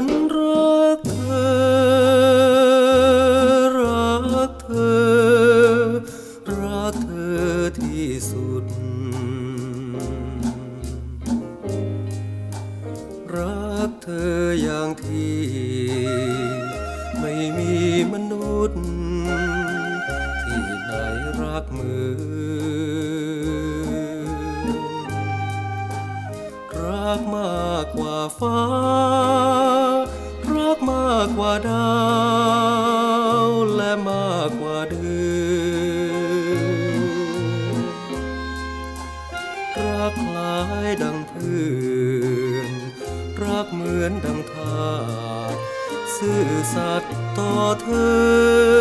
นรักเธอรักเธอรักเธอที่สุดรักเธออย่างที่ไม่มีมนุษย์ที่ไหนรักเหมือนรักมากกว่าฟ้ารักมากกว่าดาวและมากกว่าเดือนรักคล้ายดังเพื่อนรักเหมือนดังทาสซื่อสัตย์ต่อเธอ